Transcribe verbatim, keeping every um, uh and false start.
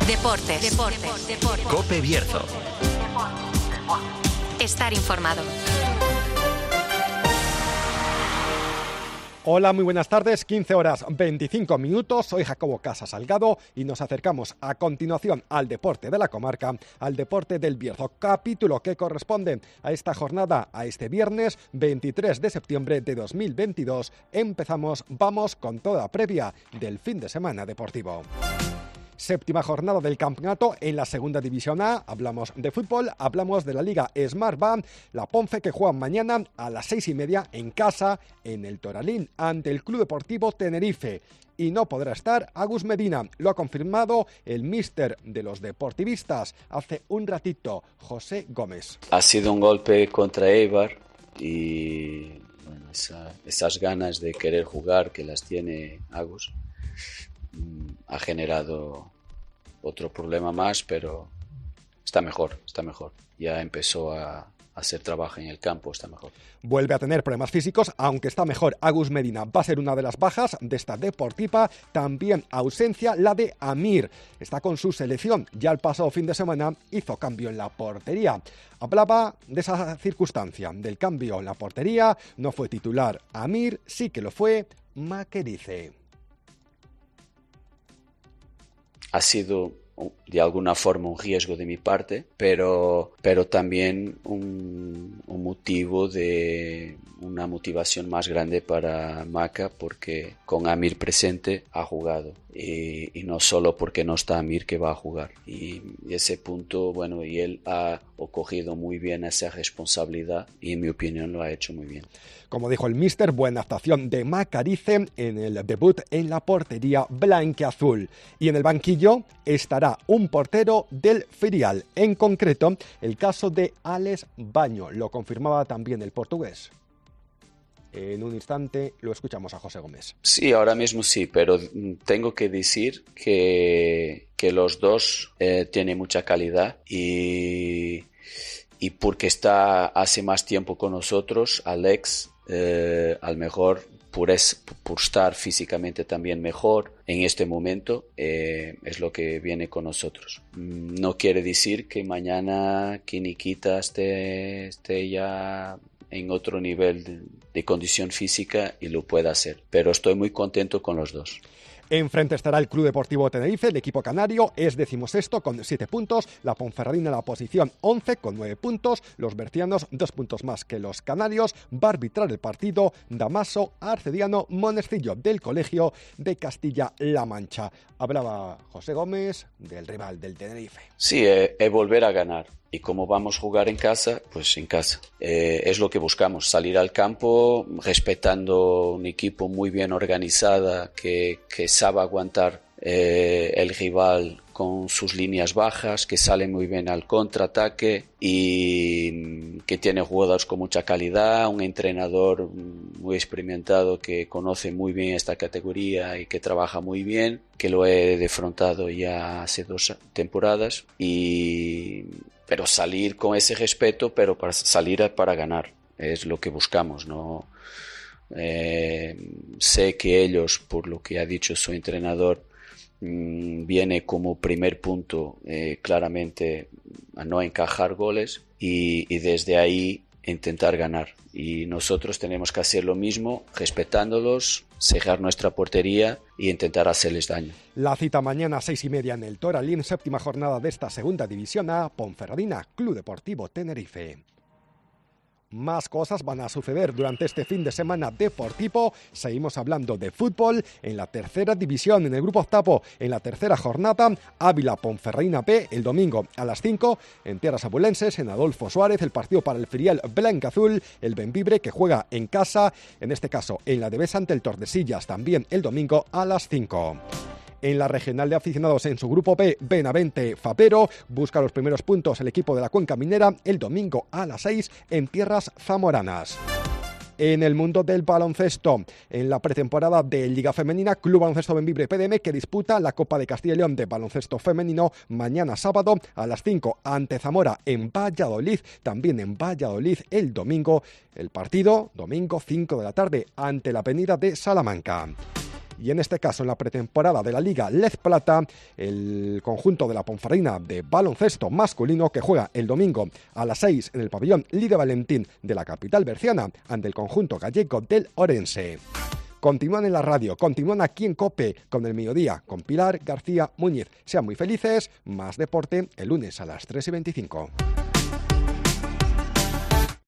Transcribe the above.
Deportes. Deportes. Deportes. COPE Bierzo. Estar informado. Hola, muy buenas tardes, quince horas veinticinco minutos, soy Jacobo Casas Salgado y nos acercamos a continuación al deporte de la comarca, al deporte del Bierzo, capítulo que corresponde a esta jornada, a este viernes veintitrés de septiembre de dos mil veintidós. Empezamos, vamos con toda previa del fin de semana deportivo. Séptima jornada del campeonato en la segunda división A. Hablamos de fútbol, hablamos de la Liga Smartbank, la Ponce que juega mañana a las seis y media en casa en el Toralín ante el Club Deportivo Tenerife. Y no podrá estar Agus Medina, lo ha confirmado el míster de los deportivistas hace un ratito, José Gómez. Ha sido un golpe contra Eibar y bueno, esa, esas ganas de querer jugar que las tiene Agus ha generado otro problema más, pero está mejor, está mejor. Ya empezó a, a hacer trabajo en el campo, está mejor. Vuelve a tener problemas físicos, aunque está mejor. Agus Medina va a ser una de las bajas de esta Deportiva. También ausencia la de Amir. Está con su selección. Ya el pasado fin de semana hizo cambio en la portería. Hablaba de esa circunstancia, del cambio en la portería. No fue titular Amir, sí que lo fue Makerize. Ha sido de alguna forma un riesgo de mi parte, pero, pero también un, un motivo de una motivación más grande para Maca, porque con Amir presente ha jugado y, y no solo porque no está Amir que va a jugar. Y, y ese punto, bueno, y él ha cogido muy bien esa responsabilidad y en mi opinión lo ha hecho muy bien. Como dijo el míster, buena actuación de Makerize en el debut en la portería blanquiazul. Y en el banquillo estará un portero del filial, en concreto el caso de Alex Baño. Lo confirmaba también el portugués. En un instante lo escuchamos a José Gómez. Sí, ahora mismo sí, pero tengo que decir que, que los dos eh, tienen mucha calidad y, y porque está hace más tiempo con nosotros, Alex, eh, a lo mejor por, es, por estar físicamente también mejor en este momento, eh, es lo que viene con nosotros. No quiere decir que mañana Nikita esté, esté ya en otro nivel de, de condición física y lo pueda hacer, pero estoy muy contento con los dos. Enfrente estará el Club Deportivo Tenerife, el equipo canario es decimosexto con siete puntos, la Ponferradina en la posición once con nueve puntos, los bercianos dos puntos más que los canarios. Va a arbitrar el partido Damaso Arcediano Monestillo del Colegio de Castilla-La Mancha. Hablaba José Gómez del rival del Tenerife. Sí, es eh, eh, volver a ganar. Y como vamos a jugar en casa, pues en casa. Eh, es lo que buscamos, salir al campo respetando un equipo muy bien organizado que, que sabe aguantar eh, el rival con sus líneas bajas, que sale muy bien al contraataque y que tiene jugadores con mucha calidad, un entrenador muy experimentado que conoce muy bien esta categoría y que trabaja muy bien, que lo he defrontado ya hace dos temporadas y... pero salir con ese respeto, pero para salir para ganar, es lo que buscamos, ¿no? Eh, sé que ellos, por lo que ha dicho su entrenador, mmm, viene como primer punto eh, claramente a no encajar goles y, y desde ahí intentar ganar. Y nosotros tenemos que hacer lo mismo, respetándolos, cejar nuestra portería e intentar hacerles daño. La cita mañana a seis y media en el Toralín, séptima jornada de esta segunda división A, Ponferradina, Club Deportivo Tenerife. Más cosas van a suceder durante este fin de semana deportivo. Seguimos hablando de fútbol en la tercera división, en el grupo octavo, en la tercera jornada, Ávila Ponferradina B, el domingo a las cinco, en tierras abulenses, en Adolfo Suárez, el partido para el filial blanquiazul, el Bembibre que juega en casa, en este caso en la Devesa ante el Tordesillas, también el domingo a las cinco. En la regional de aficionados en su grupo B, Benavente Fapero busca los primeros puntos el equipo de la Cuenca Minera el domingo a las seis en tierras zamoranas. En el mundo del baloncesto, en la pretemporada de Liga Femenina, Club Baloncesto Bembibre P D M que disputa la Copa de Castilla y León de baloncesto femenino mañana sábado a las cinco ante Zamora en Valladolid, también en Valladolid el domingo, el partido domingo cinco de la tarde ante la Avenida de Salamanca. y en este caso en la pretemporada de la Liga Lez Plata, el conjunto de la Ponferradina de baloncesto masculino que juega el domingo a las seis en el pabellón Lide Valentín de la capital berciana ante el conjunto gallego del Orense. Continúan en la radio, continúan aquí en COPE con el mediodía, con Pilar García Muñiz. Sean muy felices, más deporte el lunes a las tres y veinticinco.